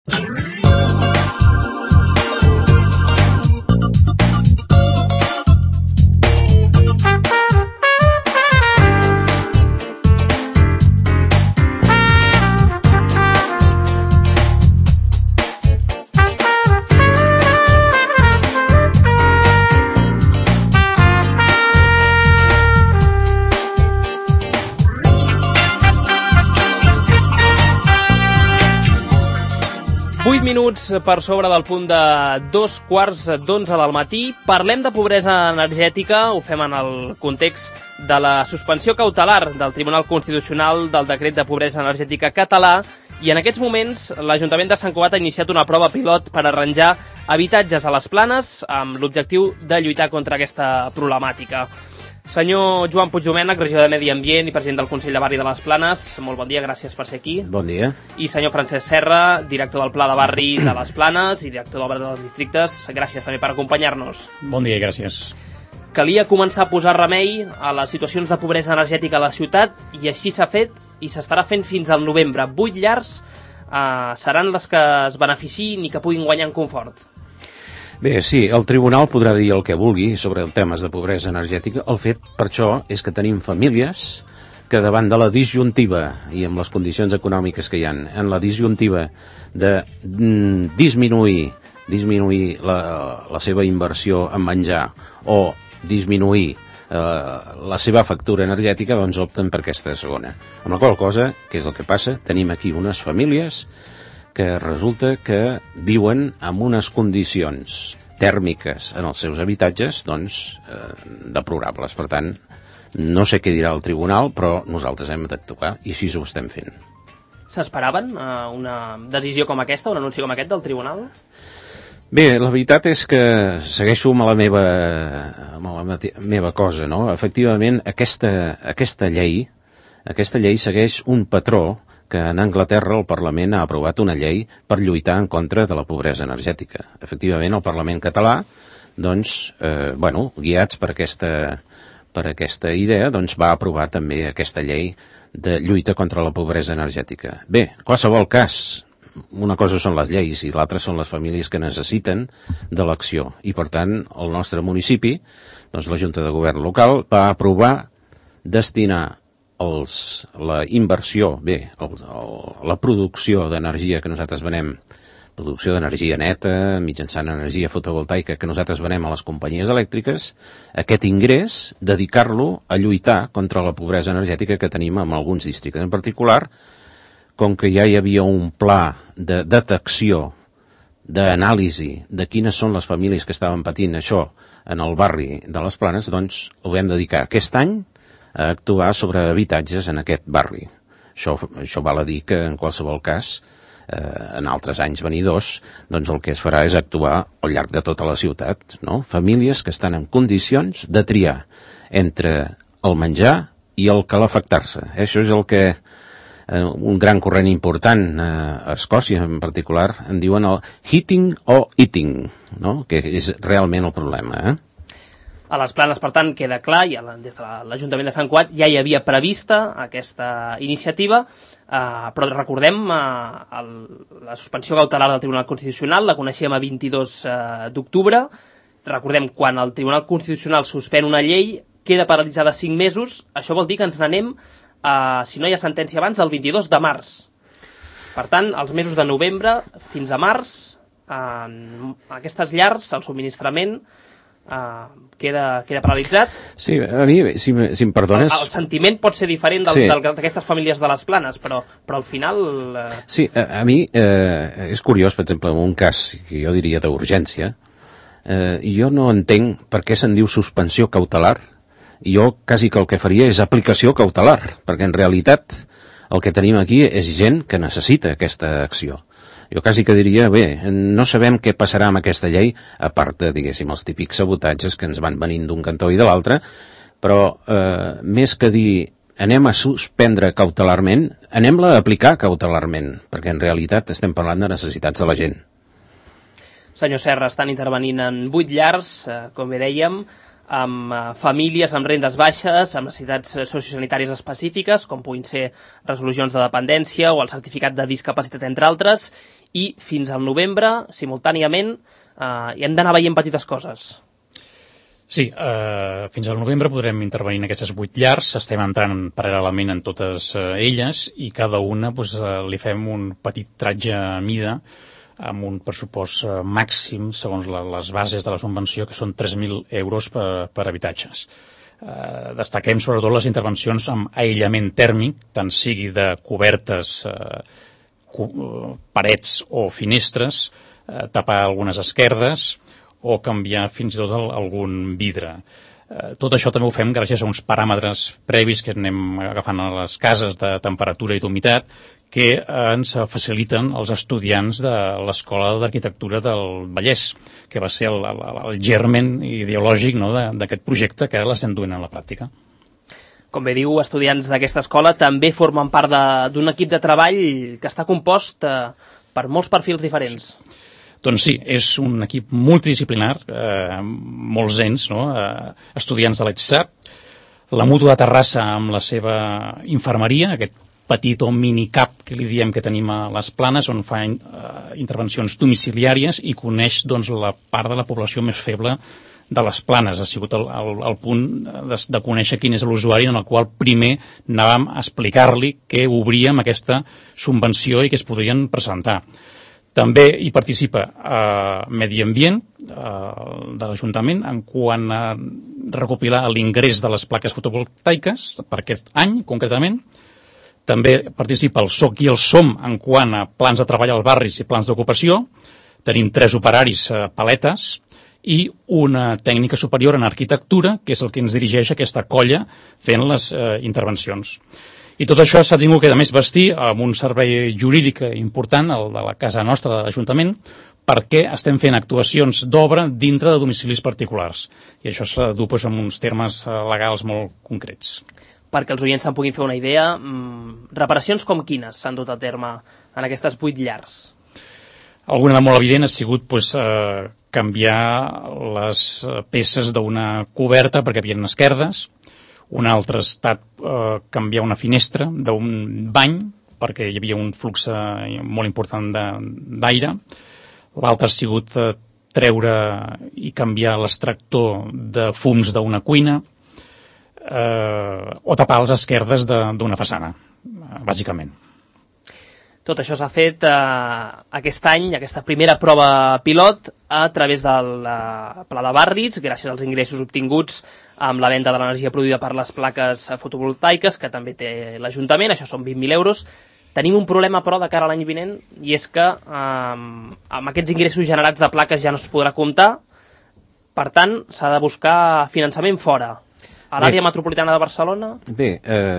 8 minuts per sobre del punt de 2:15 del matí. Parlem de pobresa energètica, ho fem en el context de la suspensió cautelar del Tribunal Constitucional del decret de pobresa energètica català, i en aquests moments l'Ajuntament de Sant Cugat ha iniciat una prova pilot per arranjar habitatges a les Planes amb l'objectiu de lluitar contra aquesta problemàtica. Senyor Joan Puigdomènech, regidor de Medi Ambient i president del Consell de Barri de les Planes, molt bon dia, gràcies per ser aquí. Bon dia. I senyor Francesc Serra, director del Pla de Barri de les Planes i director d'Obres dels Districtes, gràcies també per acompanyar-nos. Bon dia i gràcies. Calia començar a posar remei a les situacions de pobresa energètica a la ciutat, i així s'ha fet i s'estarà fent fins al novembre. 8 llars seran les que es beneficiïn i que puguin guanyar en confort. Bé, sí, el tribunal podrà dir el que vulgui sobre temes de pobresa energètica. El fet, per això, és que tenim famílies que davant de la disjuntiva i amb les condicions econòmiques que hi ha, en la disjuntiva de disminuir la seva inversió en menjar o disminuir la seva factura energètica, doncs opten per aquesta segona. Amb la qual cosa, què és el que passa? Tenim aquí unes famílies que resulta que viuen en unes condicions tèrmiques en els seus habitatges, doncs, deplorables. Per tant, no sé què dirà el tribunal, però nosaltres hem d'actuar i així ho estem fent. S'esperaven una decisió com aquesta, un anunci com aquest del tribunal? Bé, la veritat és que segueixo amb la meva cosa, no? Efectivament, aquesta llei segueix un patró que en Anglaterra el Parlament ha aprovat una llei per lluitar en contra de la pobresa energètica. Efectivament, el Parlament català, doncs, guiats per aquesta idea, doncs va aprovar també aquesta llei de lluita contra la pobresa energètica. Bé, en qualsevol cas, una cosa són les lleis i l'altra són les famílies que necessiten de l'acció. I, per tant, el nostre municipi, doncs la Junta de Govern local, va aprovar destinar la inversió, la producció d'energia que nosaltres venem, producció d'energia neta, mitjançant energia fotovoltaica que nosaltres venem a les companyies elèctriques, aquest ingrés, dedicar-lo a lluitar contra la pobresa energètica que tenim en alguns districtes. En particular, com que ja hi havia un pla de detecció, d'anàlisi de quines són les famílies que estaven patint això en el barri de les Planes, doncs ho vam dedicar aquest any a actuar sobre habitatges en aquest barri. Això val a dir que en qualsevol cas, en altres anys venidors, doncs el que es farà és actuar al llarg de tota la ciutat, no? Famílies que estan en condicions de triar entre el menjar i el calefactar-se. Això és el que un gran corrent important a Escòcia en particular en diuen el heating o eating, no? Que és realment el problema, A les Planes, per tant, queda clar, i des de l'Ajuntament de Sant Cugat ja hi havia prevista aquesta iniciativa, però recordem la suspensió cautelar del Tribunal Constitucional, la coneixíem a 22 d'octubre, recordem, quan el Tribunal Constitucional suspèn una llei, queda paralitzada 5 mesos, això vol dir que ens n'anem, si no hi ha sentència abans, el 22 de març. Per tant, els mesos de novembre fins a març, aquestes llars, el subministrament, queda paralitzat. Sí, a mi, si em perdones... El sentiment pot ser diferent d'aquestes famílies de les Planes, però al final... Sí, a mi és curiós, per exemple, en un cas que jo diria d'urgència, jo no entenc per què se'n diu suspensió cautelar. Jo quasi que el que faria és aplicació cautelar, perquè en realitat el que tenim aquí és gent que necessita aquesta acció. Jo quasi que diria, no sabem què passarà amb aquesta llei, a part de, diguéssim, els típics sabotatges que ens van venint d'un cantó i de l'altre, però més que dir anem a suspendre cautelarment, anem-la a aplicar cautelarment, perquè en realitat estem parlant de necessitats de la gent. Senyor Serra, estan intervenint en 8 llars, com bé dèiem. amb famílies amb rendes baixes, amb necessitats sociosanitàries específiques, com puguin ser resolucions de dependència o el certificat de discapacitat, entre altres, i fins al novembre, simultàniament, hi hem d'anar veient petites coses. Sí, fins al novembre podrem intervenir en aquestes 8 llars, estem entrant paral·lelament en totes elles i cada una li fem un petit tratge a mida amb un pressupost màxim segons les bases de la subvenció, que són 3.000 euros per habitatges. Destaquem sobretot les intervencions amb aïllament tèrmic, tant sigui de cobertes, parets o finestres, tapar algunes esquerdes o canviar fins i tot algun vidre. Tot això també ho fem gràcies a uns paràmetres previs que anem agafant a les cases de temperatura i d'humitat que ens faciliten els estudiants de l'Escola d'Arquitectura del Vallès, que va ser el germen ideològic, no, d'aquest projecte que ara l'estem duent a la pràctica. Com bé diu, estudiants d'aquesta escola també formen part d'un equip de treball que està compost per molts perfils diferents. Doncs sí, és un equip multidisciplinar, molts ens, no? Estudiants de l'ETSAP, la Mútua de Terrassa amb la seva infermeria, aquest petit o minicap que li diem que tenim a les Planes, on fa intervencions domiciliàries i coneix doncs, la part de la població més feble de les Planes. Ha sigut el punt de conèixer quin és l'usuari, en el qual primer anàvem a explicar-li que obríem aquesta subvenció i que es podrien presentar. També hi participa Medi Ambient de l'Ajuntament en quant a recopilar l'ingrés de les plaques fotovoltaiques per aquest any, concretament. També participa el SOC i el SOM en quant a plans de treball als barris i plans d'ocupació. Tenim 3 operaris paletes i una tècnica superior en arquitectura, que és el que ens dirigeix aquesta colla fent les intervencions. I tot això s'ha tingut que, a més, vestir amb un servei jurídic important, el de la casa nostra, de l'Ajuntament, perquè estem fent actuacions d'obra dintre de domicilis particulars. I això s'ha de dur amb uns termes legals molt concrets. Perquè els oients se'n puguin fer una idea, reparacions com quines s'han dut a terme en aquestes 8 llars? Alguna de molt evident ha sigut canviar les peces d'una coberta perquè havien esquerdes. Un altre ha estat canviar una finestra d'un bany perquè hi havia un flux molt important d'aire. L'altre ha sigut treure i canviar l'extractor de fums d'una cuina o tapar les esquerdes d'una façana, bàsicament. Tot això s'ha fet aquest any, aquesta primera prova pilot, a través del Pla de Barris, gràcies als ingressos obtinguts amb la venda de l'energia produïda per les plaques fotovoltaiques, que també té l'Ajuntament, això són 20.000 euros. Tenim un problema, però, de cara a l'any vinent, i és que amb aquests ingressos generats de plaques ja no es podrà comptar, per tant, s'ha de buscar finançament fora. A l'àrea metropolitana de Barcelona... Bé,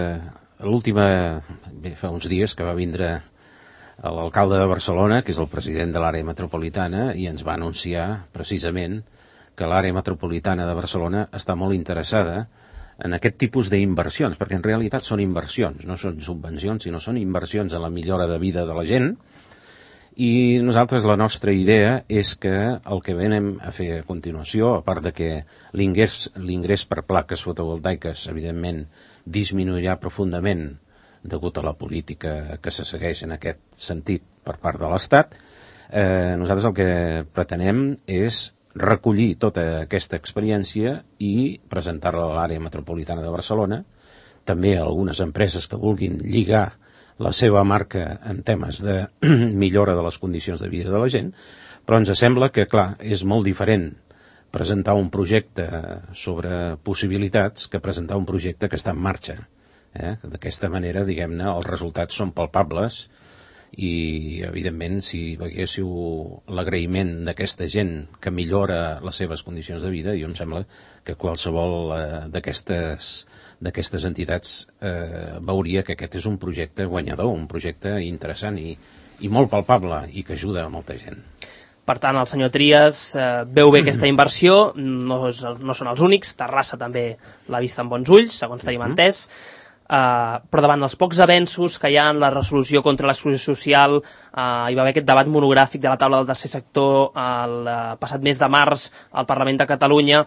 fa uns dies que va vindre l'alcalde de Barcelona, que és el president de l'àrea metropolitana, i ens va anunciar precisament que l'àrea metropolitana de Barcelona està molt interessada en aquest tipus d'inversions, perquè en realitat són inversions, no són subvencions, sinó són inversions en la millora de vida de la gent, i nosaltres la nostra idea és que el que venem a fer a continuació, a part de que l'ingrés per plaques fotovoltaiques, evidentment, disminuirà profundament degut a la política que se segueix en aquest sentit per part de l'Estat, nosaltres el que pretenem és recollir tota aquesta experiència i presentar-la a l'àrea metropolitana de Barcelona, també a algunes empreses que vulguin lligar la seva marca en temes de millora de les condicions de vida de la gent, però ens sembla que, clar, és molt diferent presentar un projecte sobre possibilitats que presentar un projecte que està en marxa. D'aquesta manera, diguem-ne, els resultats són palpables i, evidentment, si veiéssiu l'agraïment d'aquesta gent que millora les seves condicions de vida, jo em sembla que qualsevol d'aquestes entitats veuria que aquest és un projecte guanyador, un projecte interessant i molt palpable i que ajuda a molta gent. Per tant, el senyor Trias veu bé aquesta inversió, no són els únics, Terrassa també l'ha vist amb bons ulls, segons tenim entès, però davant dels pocs avenços que hi ha en la resolució contra l'exclusió social, hi va haver aquest debat monogràfic de la taula del tercer sector el passat mes de març al Parlament de Catalunya.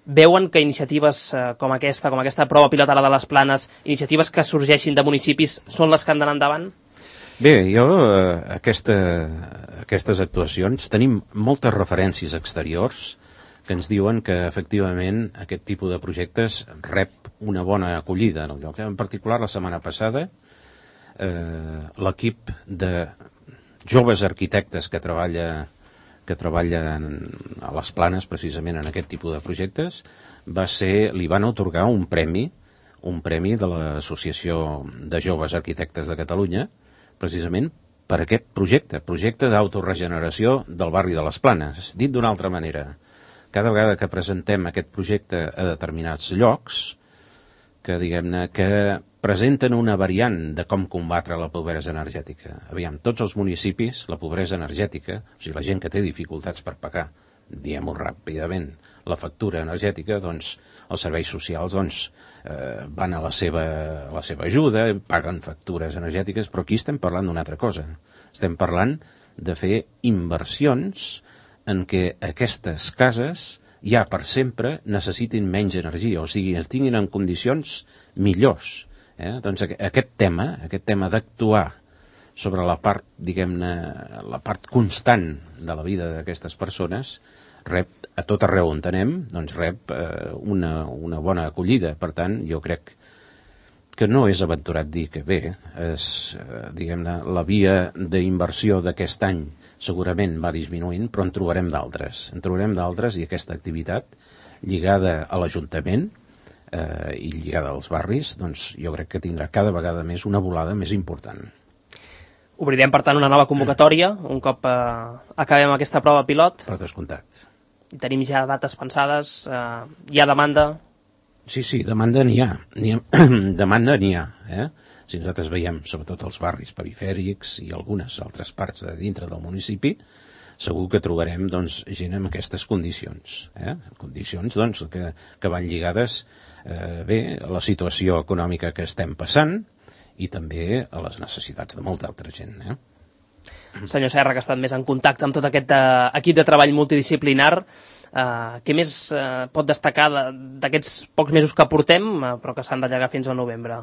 veuen que iniciatives com aquesta prova pilot ara de les Planes, iniciatives que sorgeixin de municipis, són les que han d'anar endavant? Bé, jo aquestes actuacions tenim moltes referències exteriors que ens diuen que efectivament aquest tipus de projectes rep una bona acollida en el lloc. En particular, la setmana passada, l'equip de joves arquitectes que treballen a les Planes precisament en aquest tipus de projectes li van atorgar un premi de l'Associació de Joves Arquitectes de Catalunya precisament per aquest projecte d'autoregeneració del barri de les Planes. Dit d'una altra manera, cada vegada que presentem aquest projecte a determinats llocs que diguem-ne que presenten una variant de com combatre la pobresa energètica. Aviam, tots els municipis, la pobresa energètica, o sigui, la gent que té dificultats per pagar, diguem-ho ràpidament, la factura energètica, doncs, els serveis socials, van a la seva ajuda, paguen factures energètiques, però aquí estem parlant d'una altra cosa. Estem parlant de fer inversions en què aquestes cases ja per sempre necessitin menys energia, o sigui, es tinguin en condicions millors. Doncs aquest tema d'actuar sobre la part, diguem-ne, la part constant de la vida d'aquestes persones rep, a tot arreu on anem, doncs rep una bona acollida. Per tant, jo crec que no és aventurat dir que bé, diguem-ne, la via d'inversió d'aquest any segurament va disminuint, però en trobarem d'altres i aquesta activitat lligada a l'Ajuntament i lligada als barris, doncs jo crec que tindrà cada vegada més una volada més important. Obrirem, per tant, una nova convocatòria un cop acabem aquesta prova pilot. Per descomptat. Tenim ja dates pensades, hi ha demanda? Sí, demanda n'hi ha. Demanda n'hi ha. Si nosaltres veiem, sobretot els barris perifèrics i algunes altres parts de dintre del municipi, segur que trobarem gent amb aquestes condicions. Condicions que van lligades a la situació econòmica que estem passant i també a les necessitats de molta altra gent. Senyor Serra, que ha estat més en contacte amb tot aquest equip de treball multidisciplinar, què més pot destacar d'aquests pocs mesos que portem, però que s'han d'allargar fins al novembre?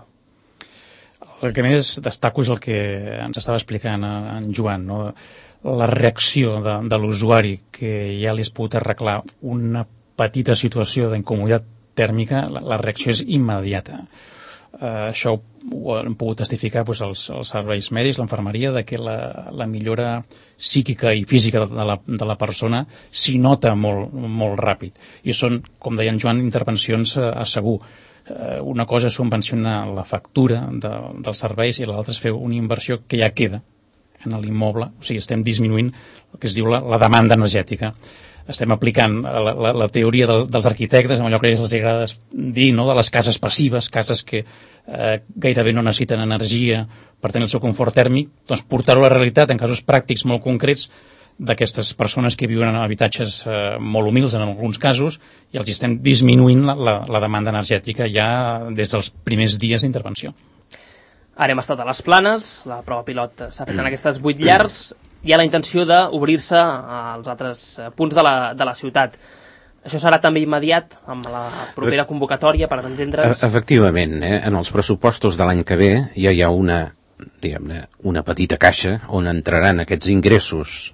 El que més destaco és el que ens estava explicant en Joan, no? La reacció de l'usuari, que ja li has pogut arreglar una petita situació d'incomoditat tèrmica, la reacció és immediata. Això ho han pogut testificar els serveis mèdics, l'infermeria, de que la millora psíquica i física de la persona s'hi nota molt ràpid. I són, com deia en Joan, intervencions a segur. Una cosa és subvencionar la factura dels serveis i l'altra és fer una inversió que ja queda en l'immoble. O sigui, estem disminuint el que es diu la demanda energètica. Estem aplicant la teoria dels arquitectes, amb allò que els agrada dir, no?, de les cases passives, cases que gairebé no necessiten energia per tenir el seu confort tèrmic, doncs portar-ho a la realitat en casos pràctics molt concrets d'aquestes persones que viuen en habitatges molt humils en alguns casos, i els estem disminuint la demanda energètica ja des dels primers dies d'intervenció. Ara hem estat a les Planes, la prova pilot s'ha fet en aquestes 8 llars, hi ha la intenció d'obrir-se als altres punts de la ciutat. Això serà també immediat amb la propera convocatòria, per entendre's? Efectivament, en els pressupostos de l'any que ve ja hi ha una petita caixa on entraran aquests ingressos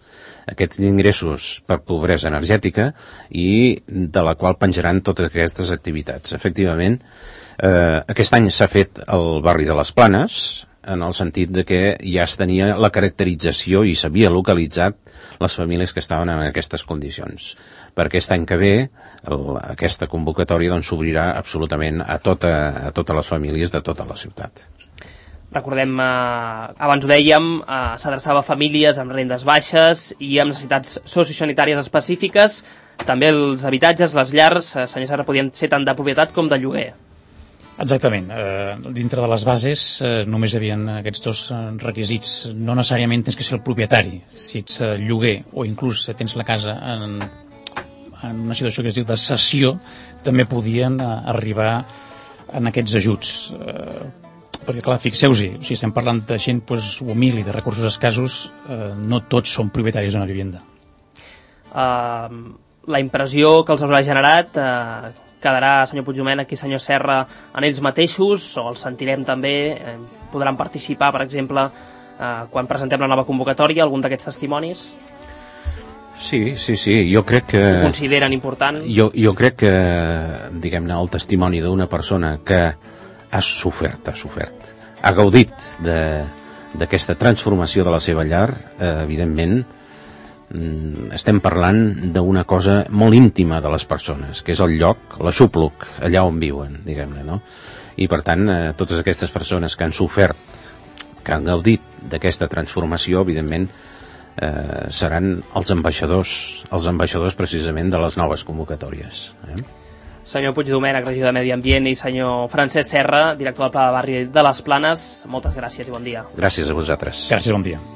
per pobresa energètica i de la qual penjaran totes aquestes activitats. Efectivament, aquest any s'ha fet el barri de les Planes, en el sentit de que ja es tenia la caracterització i s'havia localitzat les famílies que estaven en aquestes condicions. Per aquest any que ve, aquesta convocatòria s'obrirà absolutament a totes les famílies de tota la ciutat. Recordem, abans ho dèiem, s'adreçava a famílies amb rendes baixes i amb necessitats sociosanitàries específiques. També els habitatges, les llars, senyor Serra, podien ser tant de propietat com de lloguer. Exactament. Dintre de les bases només hi havia aquests dos requisits. No necessàriament tens que ser el propietari. Si ets lloguer o inclús tens la casa en una situació que es diu de cessió, també podien arribar en aquests ajuts. Perquè, clar, fixeu-hi, si estem parlant de gent humil i de recursos escassos, no tots són propietaris d'una vivenda. la impressió que els haurà generat quedarà, senyor Puigdomènech i senyor Serra, en ells mateixos, o els sentirem també, podran participar, per exemple, quan presentem la nova convocatòria, algun d'aquests testimonis? Sí, jo crec que... Ho consideren important? Jo crec que, diguem-ne, el testimoni d'una persona que ha sofert, ha gaudit d'aquesta transformació de la seva llar, evidentment, estem parlant d'una cosa molt íntima de les persones, que és el lloc, l'aixopluc, allà on viuen, diguem-ne, no? I per tant, totes aquestes persones que han sofert, que han gaudit d'aquesta transformació, evidentment, seran els ambaixadors precisament de les noves convocatòries. Senyor Puigdomènech, regidor de Medi Ambient, i senyor Francesc Serra, director del Pla de Barri de les Planes, moltes gràcies i bon dia. Gràcies a vosaltres. Gràcies, bon dia.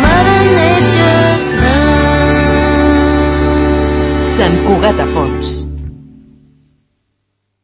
Sant Cugat a Fons.